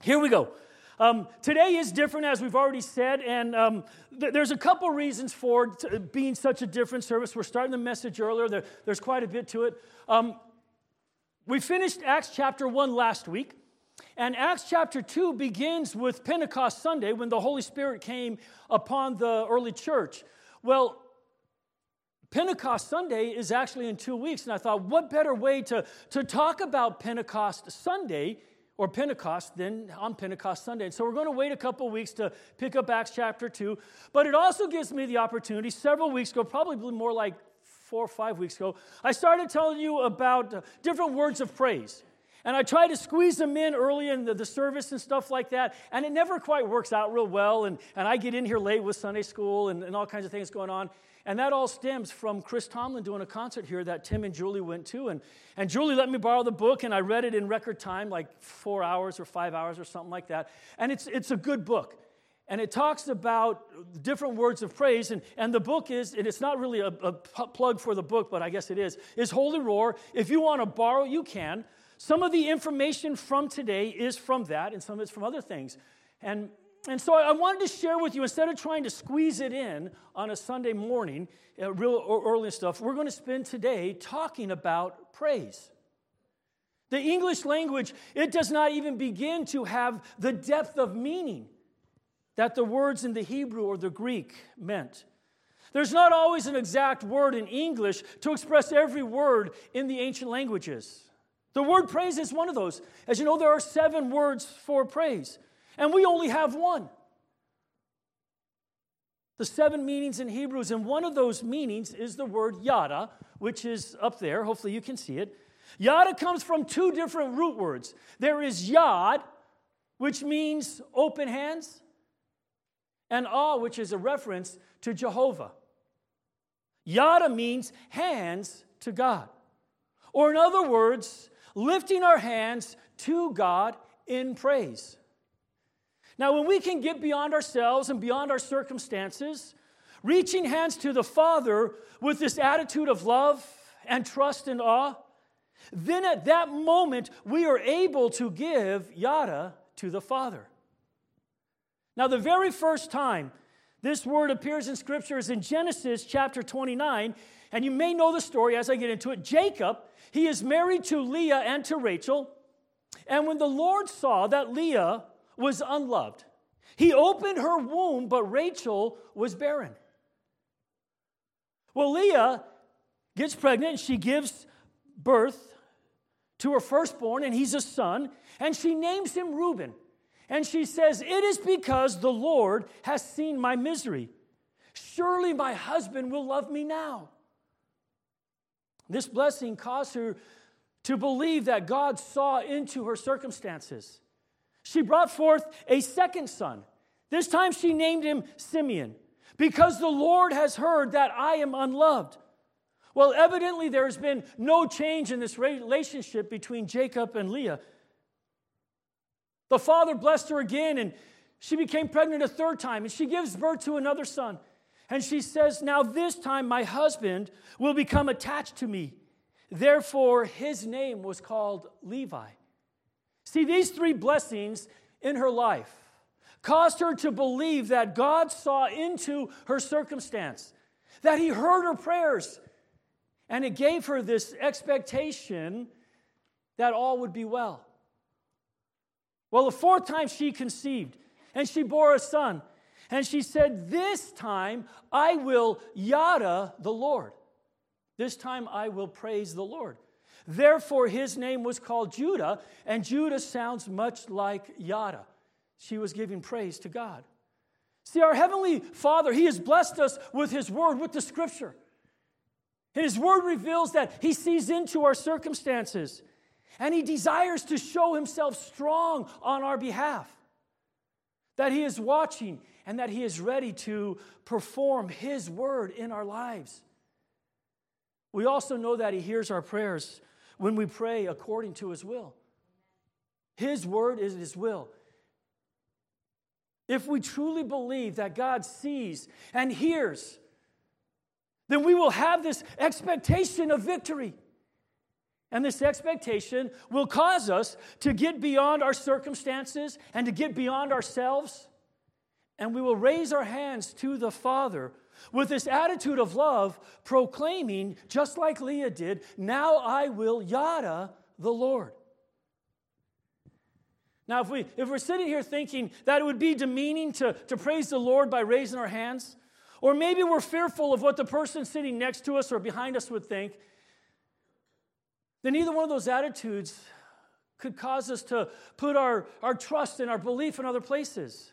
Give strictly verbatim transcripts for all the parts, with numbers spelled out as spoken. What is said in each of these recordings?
Here we go. Um, today is different, as we've already said, and um, th- there's a couple reasons for t- being such a different service. We're starting the message earlier. There, there's quite a bit to it. Um, we finished Acts chapter one last week, and Acts chapter two begins with Pentecost Sunday, when the Holy Spirit came upon the early church. Well, Pentecost Sunday is actually in two weeks, and I thought, what better way to, to talk about Pentecost Sunday or Pentecost than on Pentecost Sunday. And so we're going to wait a couple weeks to pick up Acts chapter two, but it also gives me the opportunity, several weeks ago, probably more like four or five weeks ago, I started telling you about uh, different words of praise. And I try to squeeze them in early in the, the service and stuff like that, and it never quite works out real well, and, and I get in here late with Sunday school and, and all kinds of things going on. And that all stems from Chris Tomlin doing a concert here that Tim and Julie went to. And, and Julie let me borrow the book, and I read it in record time, like four hours or five hours or something like that. And it's it's a good book. And it talks about different words of praise. And, and the book is, and it's not really a, a plug for the book, but I guess it is, is Holy Roar. If you want to borrow, you can. Some of the information from today is from that, and some of it's from other things. And And so I wanted to share with you, instead of trying to squeeze it in on a Sunday morning, uh, real early stuff, we're going to spend today talking about praise. The English language, it does not even begin to have the depth of meaning that the words in the Hebrew or the Greek meant. There's not always an exact word in English to express every word in the ancient languages. The word praise is one of those. As you know, there are seven words for praise. And we only have one. The seven meanings in Hebrews, and one of those meanings is the word yada, which is up there. Hopefully you can see it. Yada comes from two different root words. There is yad, which means open hands, and ah, which is a reference to Jehovah. Yada means hands to God. Or in other words, lifting our hands to God in praise. Now, when we can get beyond ourselves and beyond our circumstances, reaching hands to the Father with this attitude of love and trust and awe, then at that moment, we are able to give yada to the Father. Now, the very first time this word appears in Scripture is in Genesis chapter twenty-nine, and you may know the story as I get into it. Jacob, he is married to Leah and to Rachel, and when the Lord saw that Leah was unloved, he opened her womb, but Rachel was barren. Well, Leah gets pregnant, and she gives birth to her firstborn, and he's a son, and she names him Reuben. And she says, "It is because the Lord has seen my misery. Surely my husband will love me now." This blessing caused her to believe that God saw into her circumstances. She brought forth a second son. This time she named him Simeon, because the Lord has heard that I am unloved. Well, evidently there has been no change in this relationship between Jacob and Leah. The father blessed her again, and she became pregnant a third time, and she gives birth to another son. And she says, "Now this time my husband will become attached to me." Therefore, his name was called Levi. See, these three blessings in her life caused her to believe that God saw into her circumstance, that he heard her prayers, and it gave her this expectation that all would be well. Well, the fourth time she conceived, and she bore a son, and she said, "This time I will yada the Lord. This time I will praise the Lord." Therefore, his name was called Judah, and Judah sounds much like yada. She was giving praise to God. See, our Heavenly Father, he has blessed us with his word, with the Scripture. And his word reveals that he sees into our circumstances, and he desires to show himself strong on our behalf, that he is watching and that he is ready to perform his word in our lives. We also know that he hears our prayers when we pray according to his will. His word is his will. If we truly believe that God sees and hears, then we will have this expectation of victory. And this expectation will cause us to get beyond our circumstances and to get beyond ourselves. And we will raise our hands to the Father with this attitude of love, proclaiming, just like Leah did, now I will yada the Lord. Now, if, we, if we're sitting here thinking that it would be demeaning to, to praise the Lord by raising our hands, or maybe we're fearful of what the person sitting next to us or behind us would think, then either one of those attitudes could cause us to put our, our trust and our belief in other places.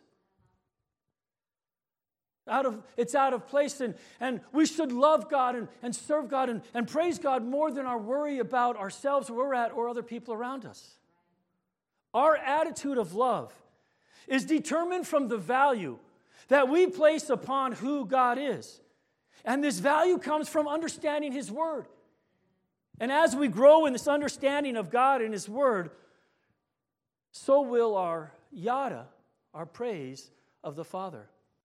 Out of, it's out of place, and, and we should love God and, and serve God and, and praise God more than our worry about ourselves, where we're at, or other people around us. Our attitude of love is determined from the value that we place upon who God is. And this value comes from understanding His Word. And as we grow in this understanding of God and His Word, so will our yada, our praise of the Father.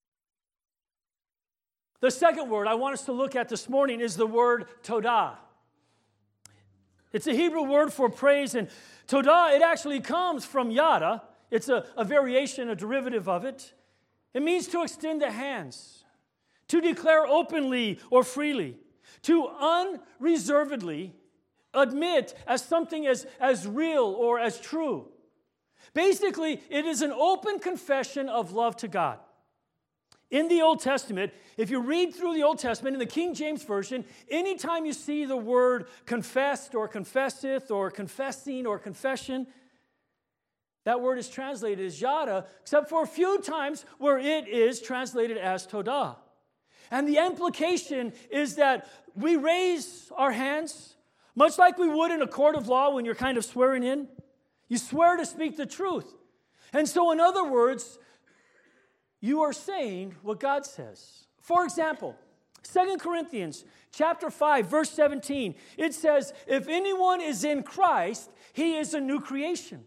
The second word I want us to look at this morning is the word todah. It's a Hebrew word for praise, and todah, it actually comes from yada. It's a, a variation, a derivative of it. It means to extend the hands, to declare openly or freely, to unreservedly admit as something as, as real or as true. Basically, it is an open confession of love to God. In the Old Testament, if you read through the Old Testament in the King James Version, anytime you see the word confessed or confesseth or confessing or confession, that word is translated as yada, except for a few times where it is translated as todah. And the implication is that we raise our hands, much like we would in a court of law when you're kind of swearing in. You swear to speak the truth. And so, in other words, you are saying what God says. For example, Second Corinthians chapter five, verse seventeen, it says, if anyone is in Christ, he is a new creation.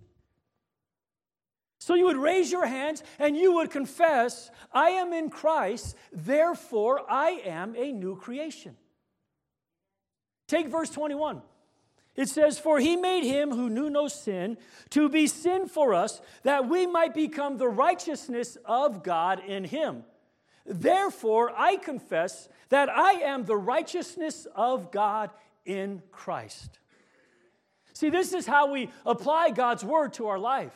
So you would raise your hands and you would confess, I am in Christ, therefore I am a new creation. Take verse twenty-one. It says, for He made Him who knew no sin to be sin for us, that we might become the righteousness of God in Him. Therefore, I confess that I am the righteousness of God in Christ. See, this is how we apply God's word to our life.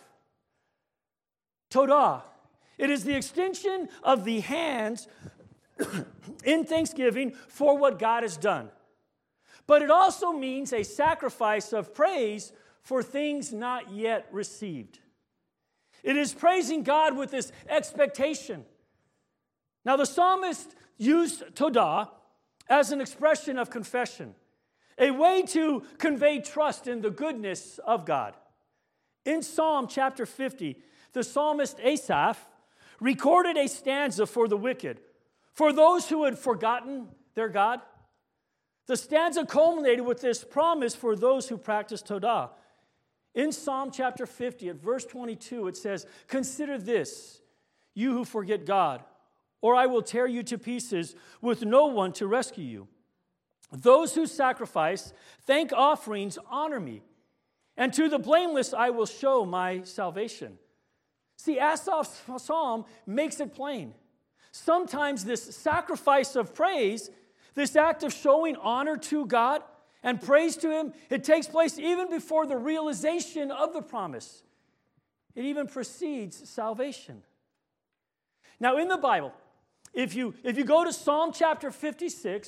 Todah. It is the extension of the hands in thanksgiving for what God has done. But it also means a sacrifice of praise for things not yet received. It is praising God with this expectation. Now, the psalmist used todah as an expression of confession, a way to convey trust in the goodness of God. In Psalm chapter fifty, the psalmist Asaph recorded a stanza for the wicked, for those who had forgotten their God. The stanza culminated with this promise for those who practice todah. In Psalm chapter fifty, at verse twenty-two, it says, consider this, you who forget God, or I will tear you to pieces with no one to rescue you. Those who sacrifice thank offerings honor me, and to the blameless I will show my salvation. See, Asaph's psalm makes it plain. Sometimes this sacrifice of praise, this act of showing honor to God and praise to Him, it takes place even before the realization of the promise. It even precedes salvation. Now, in the Bible, if you, if you go to Psalm chapter fifty-six,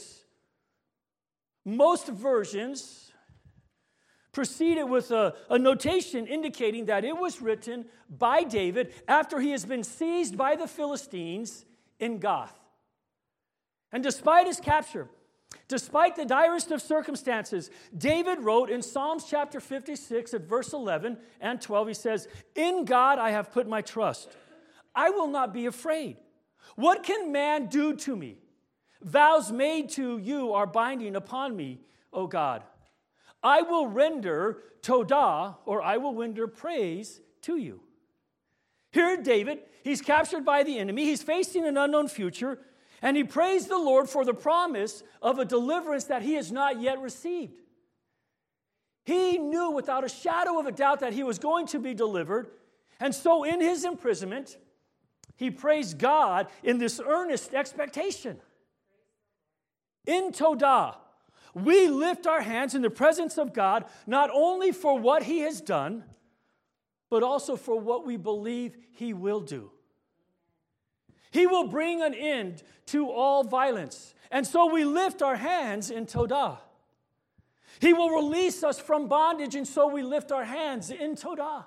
most versions precede it with a, a notation indicating that it was written by David after he has been seized by the Philistines in Gath. And despite his capture, despite the direst of circumstances, David wrote in Psalms chapter fifty-six at verse eleven and twelve, he says, in God I have put my trust. I will not be afraid. What can man do to me? Vows made to you are binding upon me, O God. I will render todah, or I will render praise to you. Here, David, he's captured by the enemy. He's facing an unknown future. And he praised the Lord for the promise of a deliverance that he has not yet received. He knew without a shadow of a doubt that he was going to be delivered. And so in his imprisonment, he praised God in this earnest expectation. In Todah, we lift our hands in the presence of God, not only for what he has done, but also for what we believe he will do. He will bring an end to all violence. And so we lift our hands in Todah. He will release us from bondage, and so we lift our hands in Todah.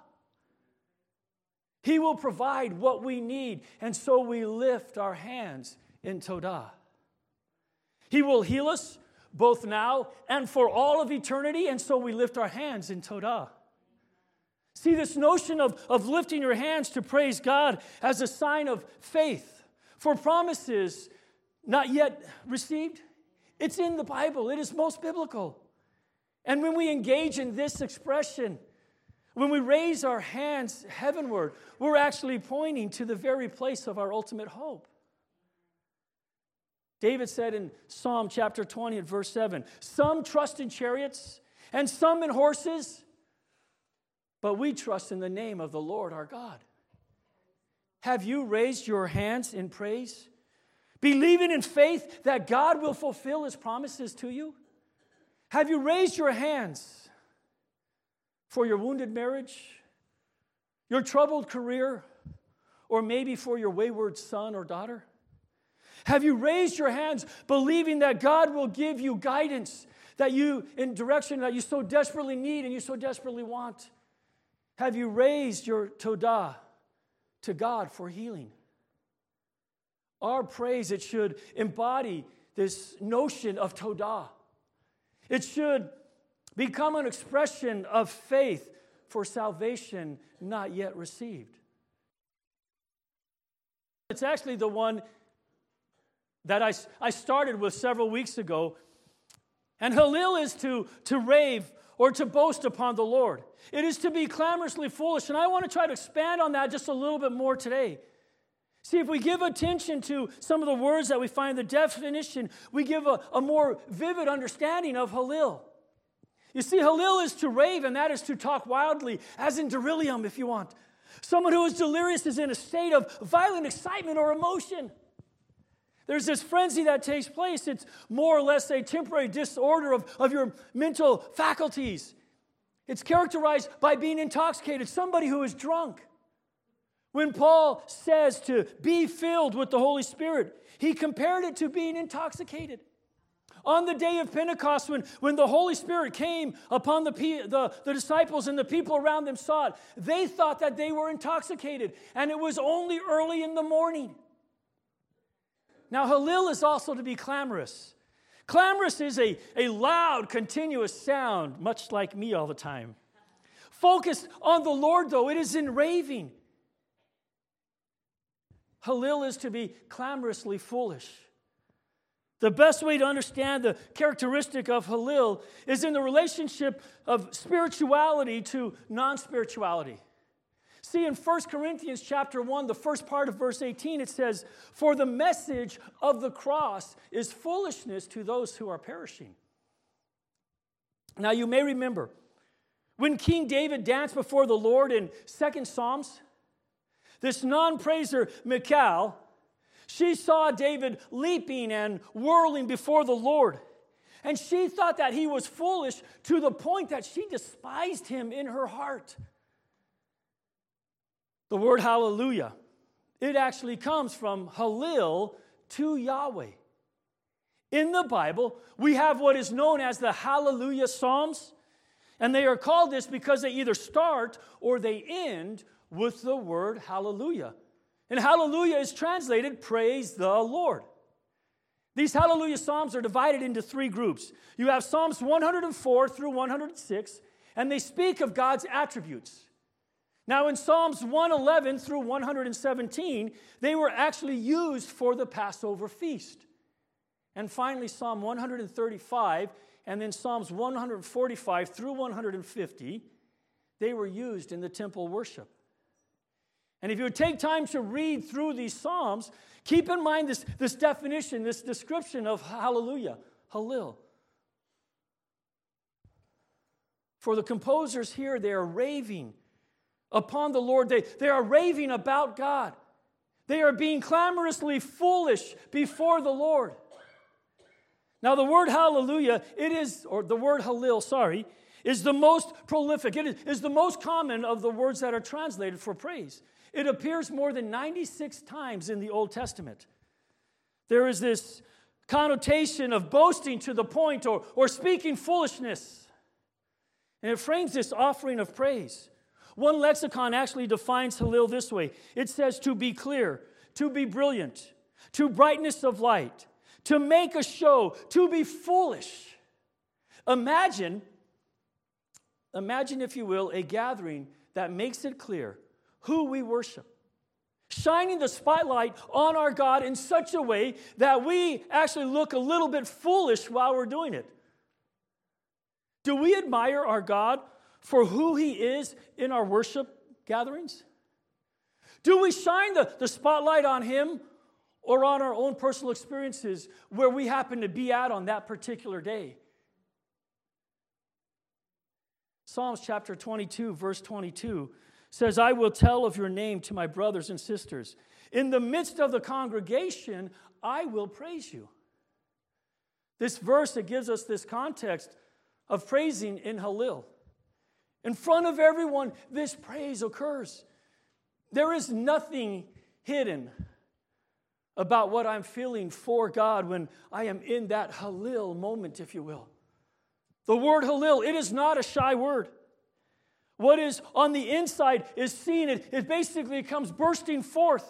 He will provide what we need, and so we lift our hands in Todah. He will heal us both now and for all of eternity, and so we lift our hands in Todah. See, this notion of, of lifting your hands to praise God as a sign of faith for promises not yet received, it's in the Bible. It is most biblical. And when we engage in this expression, when we raise our hands heavenward, we're actually pointing to the very place of our ultimate hope. David said in Psalm chapter twenty and verse seven, some trust in chariots and some in horses, but we trust in the name of the Lord our God. Have you raised your hands in praise, believing in faith that God will fulfill his promises to you? Have you raised your hands for your wounded marriage, your troubled career, or maybe for your wayward son or daughter? Have you raised your hands believing that God will give you guidance that you in direction that you so desperately need and you so desperately want? Have you raised your Todah to God for healing? Our praise, it should embody this notion of Todah. It should become an expression of faith for salvation not yet received. It's actually the one that I, I started with several weeks ago. And Halil is to, to rave or to boast upon the Lord. It is to be clamorously foolish. And I want to try to expand on that just a little bit more today. See, if we give attention to some of the words that we find in the definition, we give a, a more vivid understanding of Halil. You see, Halil is to rave, and that is to talk wildly, as in delirium, if you want. Someone who is delirious is in a state of violent excitement or emotion. There's this frenzy that takes place. It's more or less a temporary disorder of, of your mental faculties. It's characterized by being intoxicated, somebody who is drunk. When Paul says to be filled with the Holy Spirit, he compared it to being intoxicated. On the day of Pentecost, when, when the Holy Spirit came upon the, the, the disciples and the people around them saw it, they thought that they were intoxicated, and it was only early in the morning. Now, Halil is also to be clamorous. Clamorous is a, a loud, continuous sound, much like me all the time. Focused on the Lord, though, it is in raving. Halil is to be clamorously foolish. The best way to understand the characteristic of Halil is in the relationship of spirituality to non-spirituality. See, in First Corinthians chapter one, the first part of verse eighteen, it says, "For the message of the cross is foolishness to those who are perishing." Now, you may remember, when King David danced before the Lord in Second Psalms, this non-praiser, Michal, she saw David leaping and whirling before the Lord. And she thought that he was foolish to the point that she despised him in her heart. The word hallelujah, it actually comes from Halil to Yahweh. In the Bible, we have what is known as the Hallelujah Psalms, and they are called this because they either start or they end with the word hallelujah. And hallelujah is translated, praise the Lord. These hallelujah psalms are divided into three groups. You have Psalms one hundred four through one hundred six, and they speak of God's attributes. Now, in Psalms one eleven through one hundred seventeen, they were actually used for the Passover feast. And finally, Psalm one hundred thirty-five, and then Psalms one hundred forty-five through one hundred fifty, they were used in the temple worship. And if you would take time to read through these Psalms, keep in mind this, this definition, this description of hallelujah, Halil. For the composers here, they are raving upon the Lord. They, they are raving about God. They are being clamorously foolish before the Lord. Now, the word hallelujah, it is, or the word Hallel, sorry, is the most prolific. It is, is the most common of the words that are translated for praise. It appears more than ninety-six times in the Old Testament. There is this connotation of boasting to the point or, or speaking foolishness. And it frames this offering of praise. One lexicon actually defines Hallel this way. It says to be clear, to be brilliant, to brightness of light, to make a show, to be foolish. Imagine, imagine, if you will, a gathering that makes it clear who we worship, shining the spotlight on our God in such a way that we actually look a little bit foolish while we're doing it. Do we admire our God for who He is in our worship gatherings? Do we shine the, the spotlight on Him or on our own personal experiences where we happen to be at on that particular day? Psalms chapter twenty-two, verse twenty-two says, I will tell of your name to my brothers and sisters. In the midst of the congregation, I will praise you. This verse, it gives us this context of praising in Hallel. In front of everyone, this praise occurs. There is nothing hidden about what I'm feeling for God when I am in that Hallel moment, if you will. The word Hallel, it is not a shy word. What is on the inside is seen. It, it basically comes bursting forth.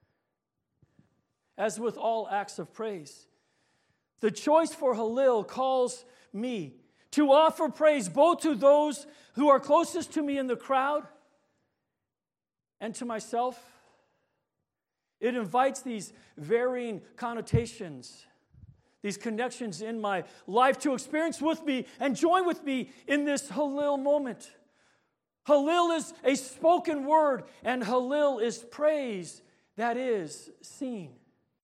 As with all acts of praise, the choice for Hallel calls me to offer praise both to those who are closest to me in the crowd and to myself. It invites these varying connotations, these connections in my life to experience with me and join with me in this Hallel moment. Hallel is a spoken word, and Hallel is praise that is seen.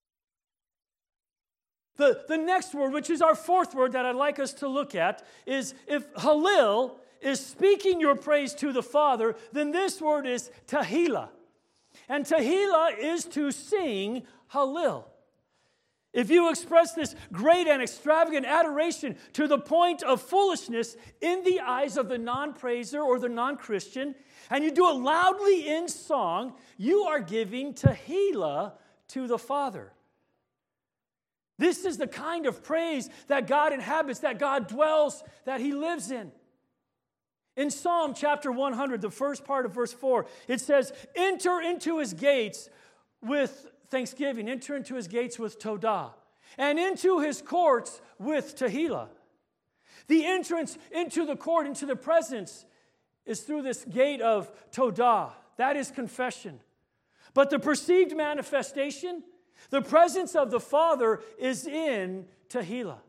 The, the next word, which is our fourth word that I'd like us to look at, is if Hallel is speaking your praise to the Father, then this word is Tehillah. And Tehillah is to sing Hallel. If you express this great and extravagant adoration to the point of foolishness in the eyes of the non-praiser or the non-Christian, and you do it loudly in song, you are giving Tehillah to the Father. This is the kind of praise that God inhabits, that God dwells, that He lives in. In Psalm chapter one hundred, the first part of verse four, it says, enter into His gates with thanksgiving, enter into His gates with Todah, and into His courts with Tehillah. The entrance into the court, into the presence, is through this gate of Todah. That is confession. But the perceived manifestation, the presence of the Father, is in Tehillah.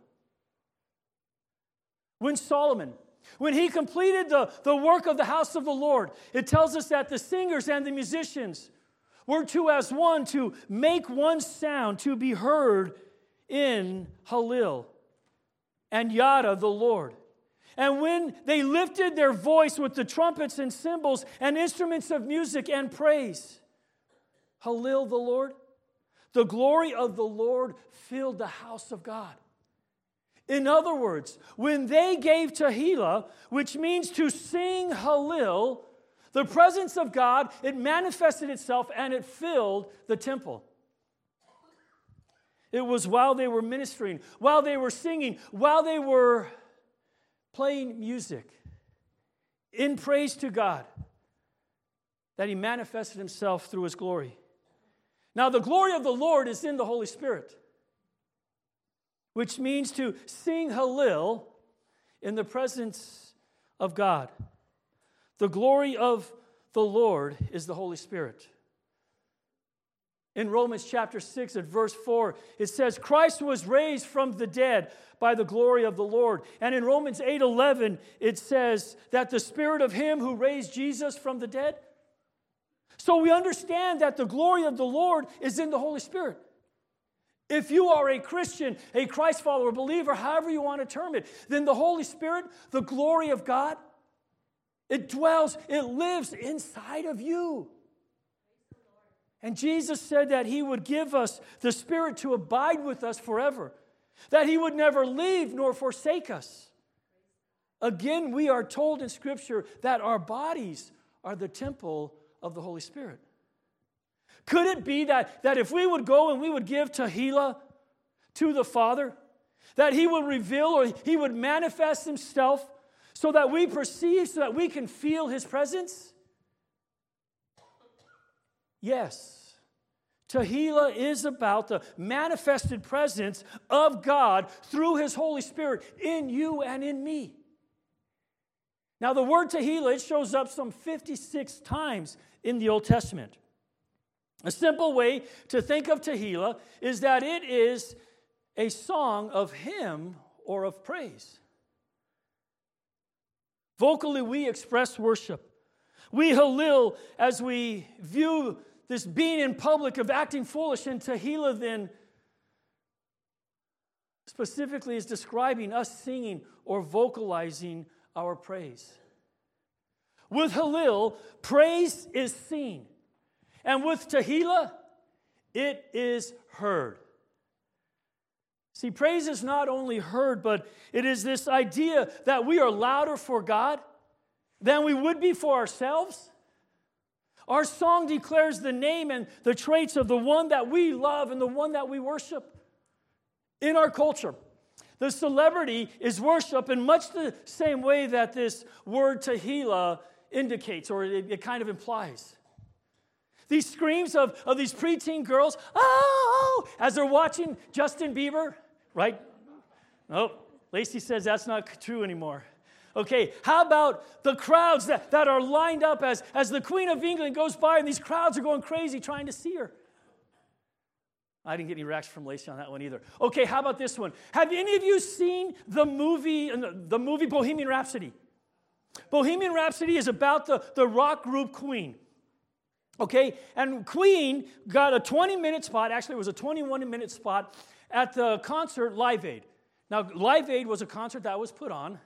When Solomon, when he completed the, the work of the house of the Lord, it tells us that the singers and the musicians were to as one to make one sound to be heard in Hallel and Yada, the Lord. And when they lifted their voice with the trumpets and cymbals and instruments of music and praise, Hallel, the Lord, the glory of the Lord filled the house of God. In other words, when they gave Tehillah, which means to sing Hallel, the presence of God, it manifested itself and it filled the temple. It was while they were ministering, while they were singing, while they were playing music in praise to God, that He manifested Himself through His glory. Now, the glory of the Lord is in the Holy Spirit, which means to sing Hallel in the presence of God. The glory of the Lord is the Holy Spirit. In Romans chapter six at verse four, it says, Christ was raised from the dead by the glory of the Lord. And in Romans eight eleven, it says that the Spirit of Him who raised Jesus from the dead. So we understand that the glory of the Lord is in the Holy Spirit. If you are a Christian, a Christ follower, believer, however you want to term it, then the Holy Spirit, the glory of God, It dwells, it lives inside of you. And Jesus said that he would give us the Spirit to abide with us forever, that he would never leave nor forsake us. Again, we are told in Scripture that our bodies are the temple of the Holy Spirit. Could it be that, that if we would go and we would give Tehillah to the Father, that he would reveal or he would manifest himself so that we perceive, so that we can feel his presence? Yes. Tehillah is about the manifested presence of God through his Holy Spirit in you and in me. Now, the word Tehillah, it shows up some fifty-six times in the Old Testament. A simple way to think of Tehillah is that it is a song of hymn or of praise. Vocally, we express worship. We halil as we view this being in public of acting foolish, and Tehillah then specifically is describing us singing or vocalizing our praise. With halil, praise is seen. And with Tehillah, it is heard. See, praise is not only heard, but it is this idea that we are louder for God than we would be for ourselves. Our song declares the name and the traits of the one that we love and the one that we worship. In our culture, the celebrity is worship in much the same way that this word Tehillah indicates, or it, it kind of implies. These screams of, of these preteen girls, oh, as they're watching Justin Bieber, right? Oh, Lacey says that's not true anymore. Okay, how about the crowds that, that are lined up as, as the Queen of England goes by, and these crowds are going crazy trying to see her? I didn't get any reaction from Lacey on that one either. Okay, how about this one? Have any of you seen the movie, the movie Bohemian Rhapsody? Bohemian Rhapsody is about the, the rock group Queen. Okay, and Queen got a twenty-minute spot, actually it was a twenty-one-minute spot at the concert Live Aid. Now, Live Aid was a concert that was put on,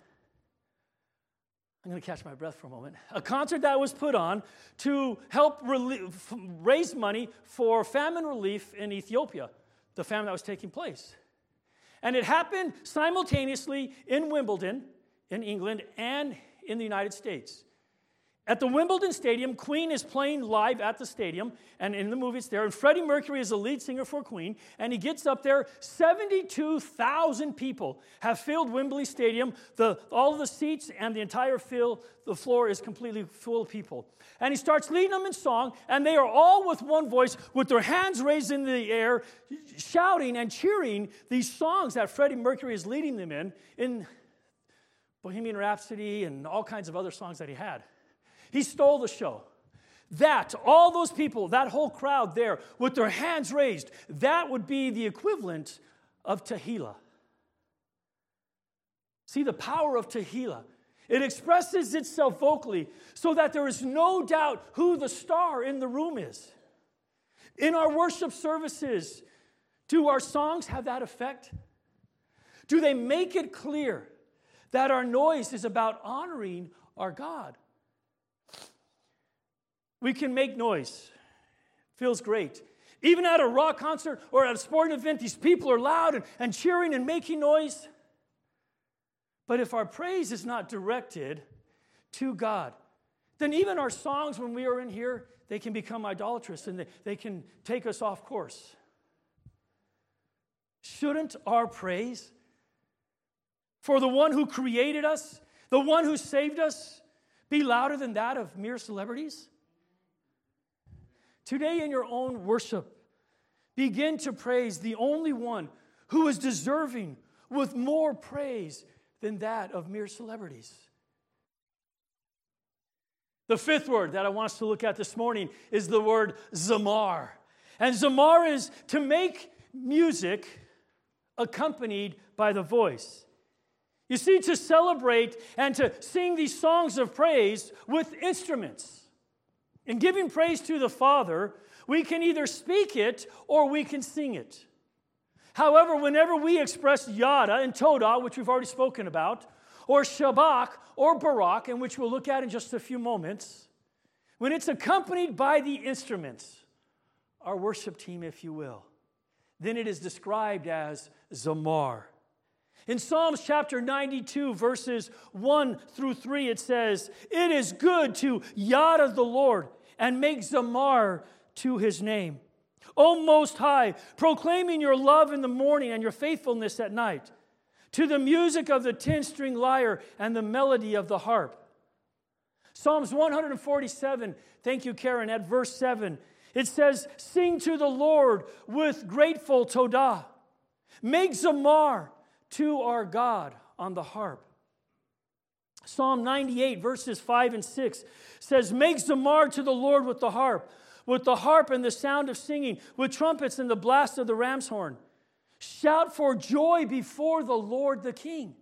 I'm going to catch my breath for a moment, a concert that was put on to help relieve, raise money for famine relief in Ethiopia, the famine that was taking place. And it happened simultaneously in Wimbledon, in England, and in the United States. At the Wimbledon Stadium, Queen is playing live at the stadium, and in the movie it's there, and Freddie Mercury is the lead singer for Queen, and he gets up there. seventy-two thousand people have filled Wembley Stadium. The, all of the seats and the entire fill, the floor is completely full of people. And he starts leading them in song, and they are all with one voice, with their hands raised in the air, shouting and cheering these songs that Freddie Mercury is leading them in, in Bohemian Rhapsody and all kinds of other songs that he had. He stole the show. That, all those people, that whole crowd there with their hands raised, that would be the equivalent of Tehillah. See, the power of Tehillah. It expresses itself vocally so that there is no doubt who the star in the room is. In our worship services, do our songs have that effect? Do they make it clear that our noise is about honoring our God? We can make noise. Feels great. Even at a rock concert or at a sporting event, these people are loud and, and cheering and making noise. But if our praise is not directed to God, then even our songs when we are in here, they can become idolatrous and they, they can take us off course. Shouldn't our praise for the one who created us, the one who saved us, be louder than that of mere celebrities? Today in your own worship, begin to praise the only one who is deserving with more praise than that of mere celebrities. The fifth word that I want us to look at this morning is the word zamar. And zamar is to make music accompanied by the voice. You see, to celebrate and to sing these songs of praise with instruments. In giving praise to the Father, we can either speak it or we can sing it. However, whenever we express yada and toda, which we've already spoken about, or Shabach, or Barak, and which we'll look at in just a few moments, when it's accompanied by the instruments, our worship team, if you will, then it is described as zamar. In Psalms chapter ninety-two, verses one through three, it says, "It is good to yada the Lord and make zamar to his name. O Most High, proclaiming your love in the morning and your faithfulness at night, to the music of the ten-string lyre and the melody of the harp." Psalms one forty-seven, thank you, Karen, at verse seven, it says, "Sing to the Lord with grateful todah. Make zamar to our God on the harp." Psalm ninety-eight, verses five and six says, "Make zamar to the Lord with the harp, with the harp and the sound of singing, with trumpets and the blast of the ram's horn. Shout for joy before the Lord the King."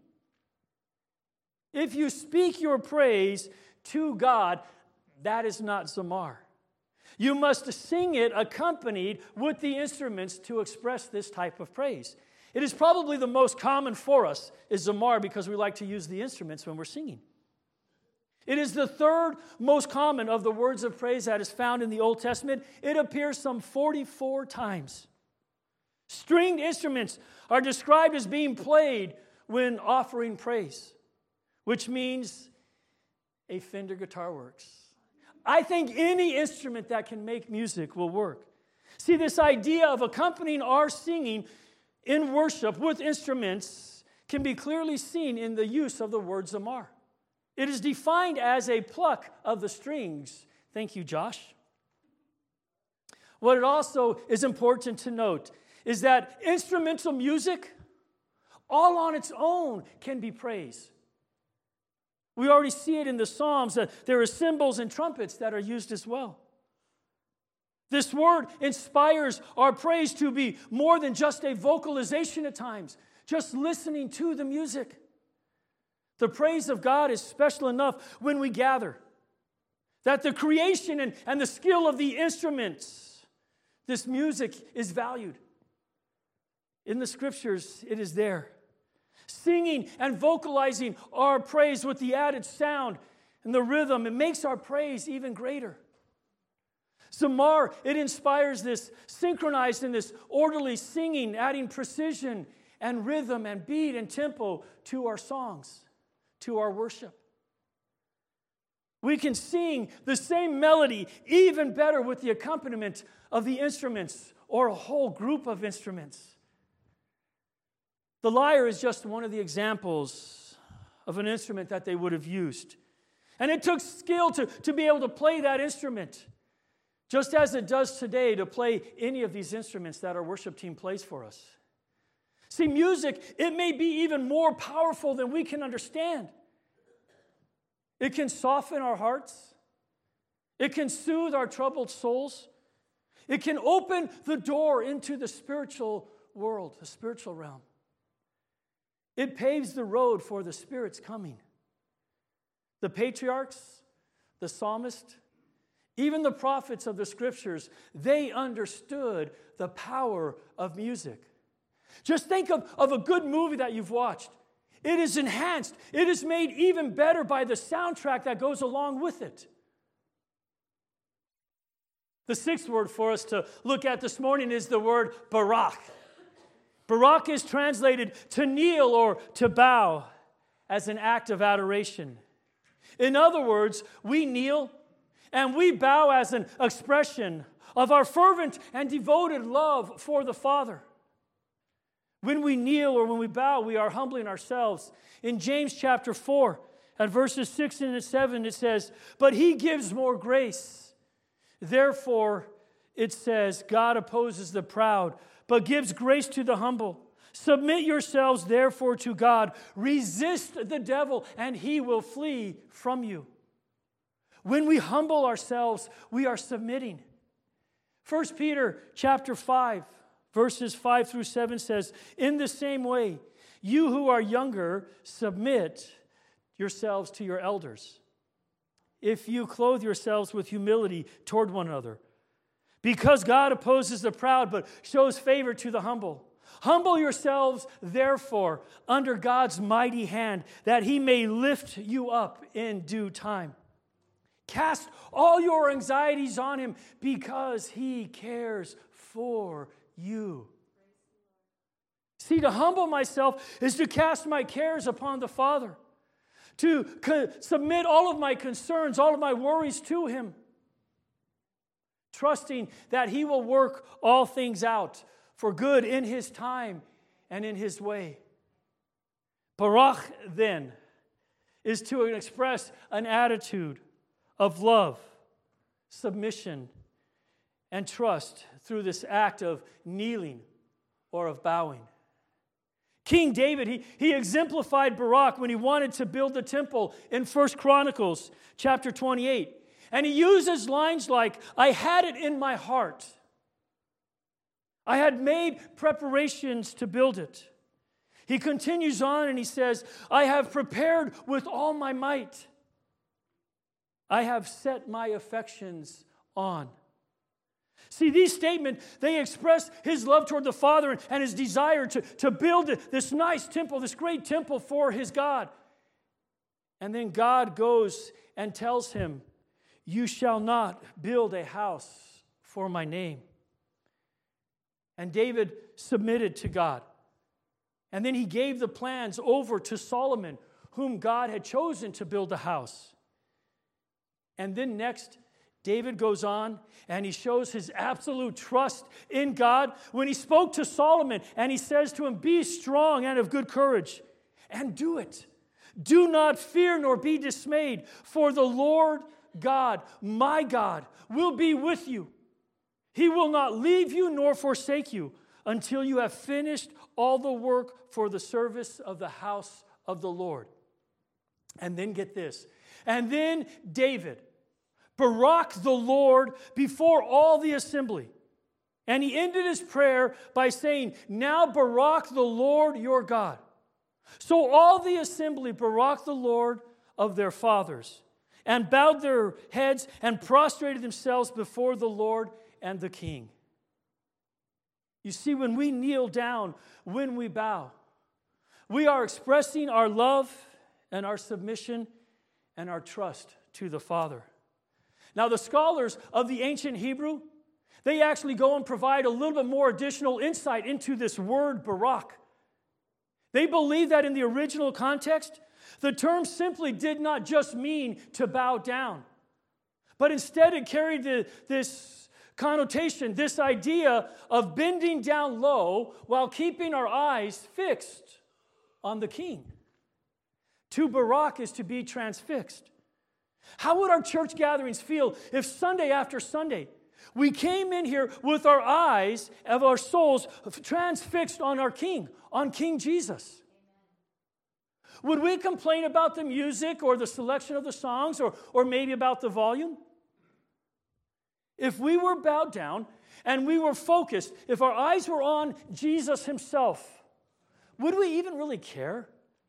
If you speak your praise to God, that is not zamar. You must sing it accompanied with the instruments to express this type of praise. It is probably the most common for us is zamar because we like to use the instruments when we're singing. It is the third most common of the words of praise that is found in the Old Testament. It appears some forty-four times. Stringed instruments are described as being played when offering praise, which means a Fender guitar works. I think any instrument that can make music will work. See, this idea of accompanying our singing in worship with instruments can be clearly seen in the use of the word zamar. It is defined as a pluck of the strings. Thank you, Josh. What it also is important to note is that instrumental music, all on its own, can be praise. We already see it in the Psalms that there are cymbals and trumpets that are used as well. This word inspires our praise to be more than just a vocalization at times, just listening to the music. The praise of God is special enough when we gather, that the creation and, and the skill of the instruments, this music is valued. In the scriptures, it is there. Singing and vocalizing our praise with the added sound and the rhythm, it makes our praise even greater. Zamar, it inspires this synchronized and this orderly singing, adding precision and rhythm and beat and tempo to our songs, to our worship. We can sing the same melody even better with the accompaniment of the instruments or a whole group of instruments. The lyre is just one of the examples of an instrument that they would have used. And it took skill to, to be able to play that instrument, just as it does today to play any of these instruments that our worship team plays for us. See, music, it may be even more powerful than we can understand. It can soften our hearts. It can soothe our troubled souls. It can open the door into the spiritual world, the spiritual realm. It paves the road for the Spirit's coming. The patriarchs, the psalmist, even the prophets of the scriptures, they understood the power of music. Just think of, of a good movie that you've watched. It is enhanced. It is made even better by the soundtrack that goes along with it. The sixth word for us to look at this morning is the word barak. Barak is translated to kneel or to bow as an act of adoration. In other words, we kneel and we bow as an expression of our fervent and devoted love for the Father. When we kneel or when we bow, we are humbling ourselves. In James chapter four, at verses six and seven, it says, "But he gives more grace. Therefore," it says, "God opposes the proud, but gives grace to the humble. Submit yourselves, therefore, to God. Resist the devil, and he will flee from you." When we humble ourselves, we are submitting. First Peter chapter five, verses five through seven says, "In the same way, you who are younger, submit yourselves to your elders. If you clothe yourselves with humility toward one another, because God opposes the proud, but shows favor to the humble. Humble yourselves, therefore, under God's mighty hand, that he may lift you up in due time. Cast all your anxieties on him, because he cares for you. See, to humble myself is to cast my cares upon the Father, to co- submit all of my concerns, all of my worries to him, trusting that he will work all things out for good in his time and in his way. Baruch, then, is to express an attitude of love, submission, and trust through this act of kneeling or of bowing. King David, he, he exemplified Baruch when he wanted to build the temple in First Chronicles chapter twenty-eight. And he uses lines like, I had it in my heart. I had made preparations to build it. He continues on and he says, I have prepared with all my might. I have set my affections on. See, these statements, they express his love toward the Father and his desire to, to build this nice temple, this great temple for his God. And then God goes and tells him, you shall not build a house for my name. And David submitted to God. And then he gave the plans over to Solomon, whom God had chosen to build the house. And then next, David goes on and he shows his absolute trust in God when he spoke to Solomon and he says to him, be strong and of good courage and do it. Do not fear nor be dismayed, for the Lord God, my God, will be with you. He will not leave you nor forsake you until you have finished all the work for the service of the house of the Lord. And then get this. And then David, Baruch the Lord before all the assembly. And he ended his prayer by saying, now Baruch the Lord your God. So all the assembly Baruch the Lord of their fathers, and bowed their heads and prostrated themselves before the Lord and the King. You see, when we kneel down, when we bow, we are expressing our love and our submission and our trust to the Father. Now, the scholars of the ancient Hebrew, they actually go and provide a little bit more additional insight into this word Baruch. They believe that in the original context, the term simply did not just mean to bow down, but instead it carried the, this connotation, this idea of bending down low while keeping our eyes fixed on the King. To Baruch is to be transfixed. How would our church gatherings feel if Sunday after Sunday we came in here with our eyes of our souls transfixed on our King, on King Jesus? Would we complain about the music or the selection of the songs or, or maybe about the volume? If we were bowed down and we were focused, if our eyes were on Jesus himself, would we even really care?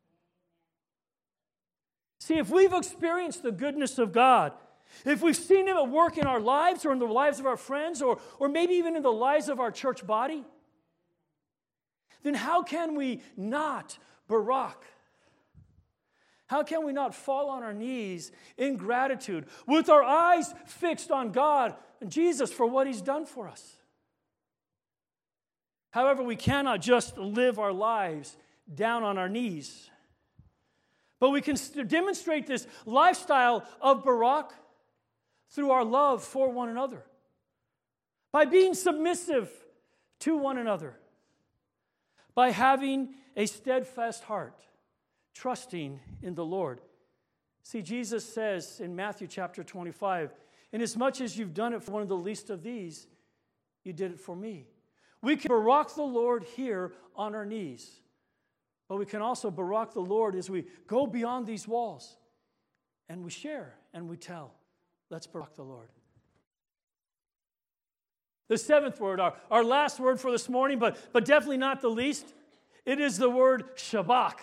See, if we've experienced the goodness of God, if we've seen him at work in our lives or in the lives of our friends or, or maybe even in the lives of our church body, then how can we not Baruch? How can we not fall on our knees in gratitude with our eyes fixed on God and Jesus for what he's done for us? However, we cannot just live our lives down on our knees, but we can demonstrate this lifestyle of Baruch through our love for one another, by being submissive to one another, by having a steadfast heart, trusting in the Lord. See, Jesus says in Matthew chapter twenty-five, inasmuch as you've done it for one of the least of these, you did it for me. We can Baruch the Lord here on our knees, but we can also Baruch the Lord as we go beyond these walls and we share and we tell. Let's Baruch the Lord. The seventh word, our, our last word for this morning, but, but definitely not the least, it is the word Shabach.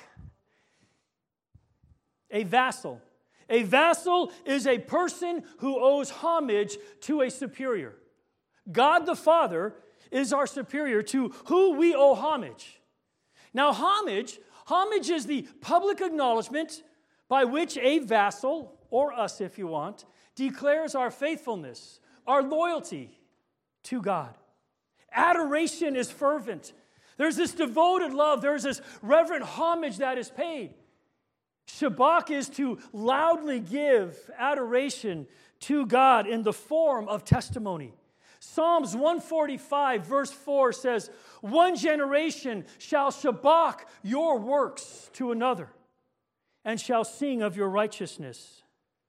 A vassal. A vassal is a person who owes homage to a superior. God the Father is our superior to who we owe homage. Now, homage, homage is the public acknowledgement by which a vassal, or us if you want, declares our faithfulness, our loyalty to God. Adoration is fervent. There's this devoted love. There's this reverent homage that is paid. Shabach is to loudly give adoration to God in the form of testimony. Psalms one forty-five verse four says, "One generation shall shabach your works to another, and shall sing of your righteousness."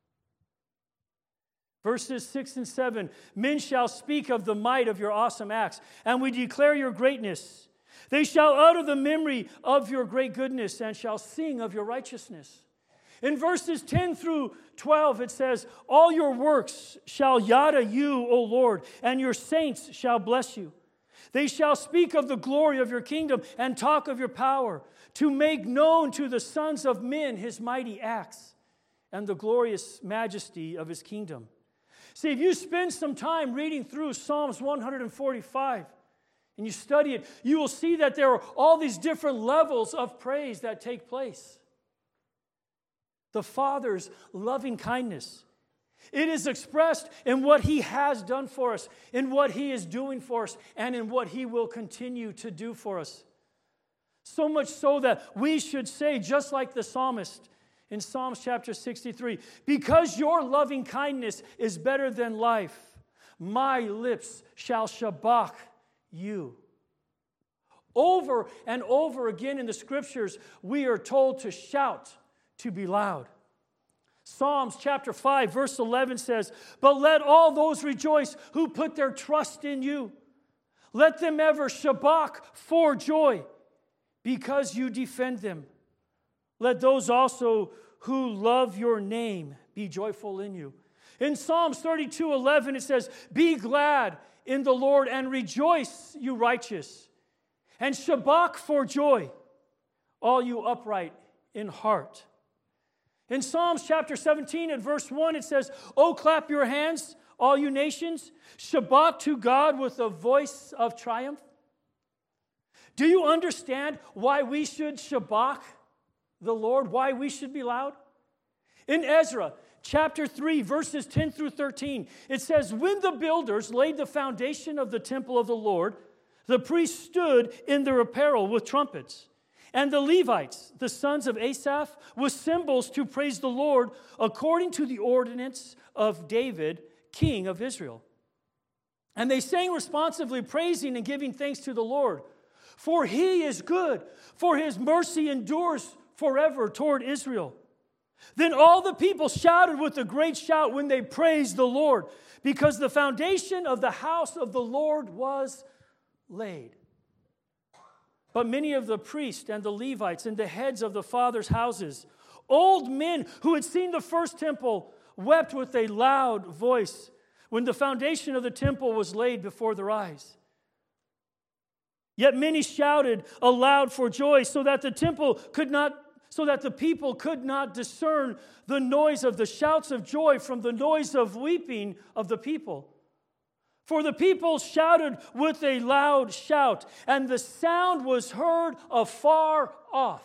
Verses six and seven, "Men shall speak of the might of your awesome acts, and we declare your greatness. They shall utter the memory of your great goodness, and shall sing of your righteousness." In verses ten through twelve, it says, "All your works shall yada you, O Lord, and your saints shall bless you. They shall speak of the glory of your kingdom and talk of your power, to make known to the sons of men his mighty acts and the glorious majesty of his kingdom." See, if you spend some time reading through Psalms one forty-five and you study it, you will see that there are all these different levels of praise that take place. The Father's loving kindness. It is expressed in what He has done for us, in what He is doing for us, and in what He will continue to do for us. So much so that we should say, just like the psalmist in Psalms chapter sixty-three, "Because your loving kindness is better than life, my lips shall shabach you." Over and over again in the Scriptures, we are told to shout, to be loud. Psalms chapter five verse eleven says, "But let all those rejoice who put their trust in you. Let them ever shabach for joy, because you defend them. Let those also who love your name be joyful in you." In Psalms thirty-two eleven it says, "Be glad in the Lord and rejoice, you righteous, and shabach for joy, all you upright in heart." In Psalms chapter seventeen and verse one it says, "Oh, clap your hands, all you nations, shabach to God with a voice of triumph." Do you understand why we should shabach the Lord, why we should be loud? In Ezra chapter three, verses ten through thirteen, it says, "When the builders laid the foundation of the temple of the Lord, the priests stood in their apparel with trumpets, and the Levites, the sons of Asaph, with cymbals to praise the Lord according to the ordinance of David, king of Israel. And they sang responsively, praising and giving thanks to the Lord. For He is good, for His mercy endures forever toward Israel. Then all the people shouted with a great shout when they praised the Lord, because the foundation of the house of the Lord was laid. But many of the priests and the Levites and the heads of the fathers' houses, old men who had seen the first temple, wept with a loud voice when the foundation of the temple was laid before their eyes. Yet many shouted aloud for joy, so that the temple could not, so that the people could not discern the noise of the shouts of joy from the noise of weeping of the people. For the people shouted with a loud shout, and the sound was heard afar off."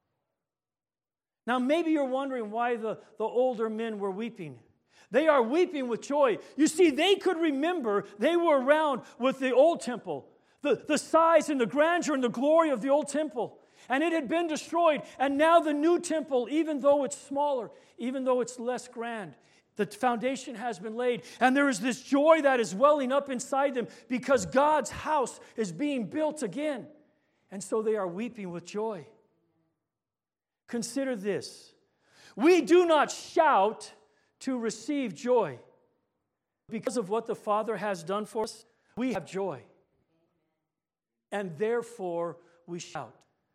Now, maybe you're wondering why the, the older men were weeping. They are weeping with joy. You see, they could remember they were around with the old temple, the, the size and the grandeur and the glory of the old temple. And it had been destroyed. And now the new temple, even though it's smaller, even though it's less grand, the foundation has been laid, and there is this joy that is welling up inside them because God's house is being built again. And so they are weeping with joy. Consider this. We do not shout to receive joy. Because of what the Father has done for us, we have joy. And therefore, we shout.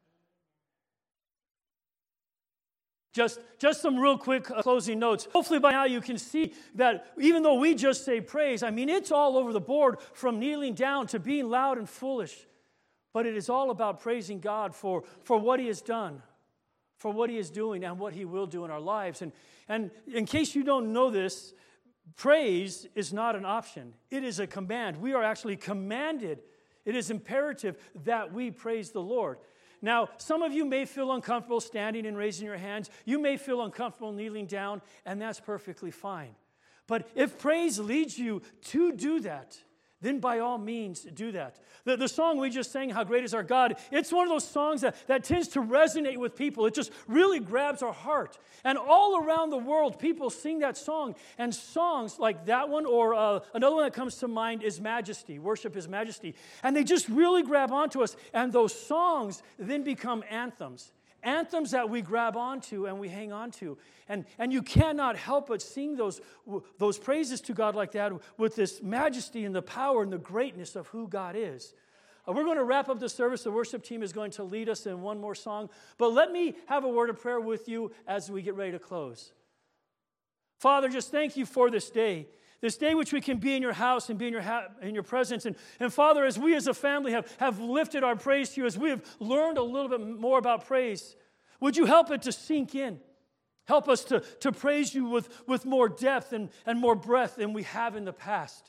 Just, just some real quick uh, closing notes. Hopefully by now you can see that even though we just say praise, I mean, it's all over the board from kneeling down to being loud and foolish. But it is all about praising God for, for what He has done, for what He is doing, and what He will do in our lives. And, and in case you don't know this, praise is not an option. It is a command. We are actually commanded It is imperative that we praise the Lord. Now, some of you may feel uncomfortable standing and raising your hands. You may feel uncomfortable kneeling down, and that's perfectly fine. But if praise leads you to do that, then by all means do that. The, the song we just sang, How Great Is Our God, it's one of those songs that, that tends to resonate with people. It just really grabs our heart. And all around the world, people sing that song. And songs like that one, or uh, another one that comes to mind is Majesty, Worship His Majesty. And they just really grab onto us. And those songs then become anthems. Anthems that we grab onto and we hang on to. And, and you cannot help but sing those, those praises to God like that with this majesty and the power and the greatness of who God is. Uh, we're going to wrap up the service. The worship team is going to lead us in one more song. But let me have a word of prayer with you as we get ready to close. Father, just thank you for this day. This day which we can be in your house and be in your ha- in your presence. And, and Father, as we as a family have, have lifted our praise to you, as we have learned a little bit more about praise, would you help it to sink in? Help us to, to praise you with, with more depth and, and more breadth than we have in the past.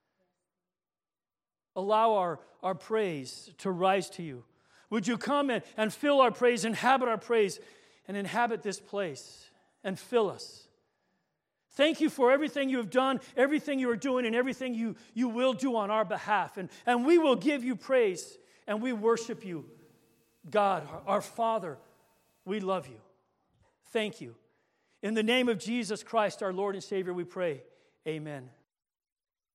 Allow our, our praise to rise to you. Would you come and, and fill our praise, inhabit our praise, and inhabit this place and fill us. Thank you for everything you have done, everything you are doing, and everything you, you will do on our behalf. And, and we will give you praise, and we worship you. God, our Father, we love you. Thank you. In the name of Jesus Christ, our Lord and Savior, we pray. Amen.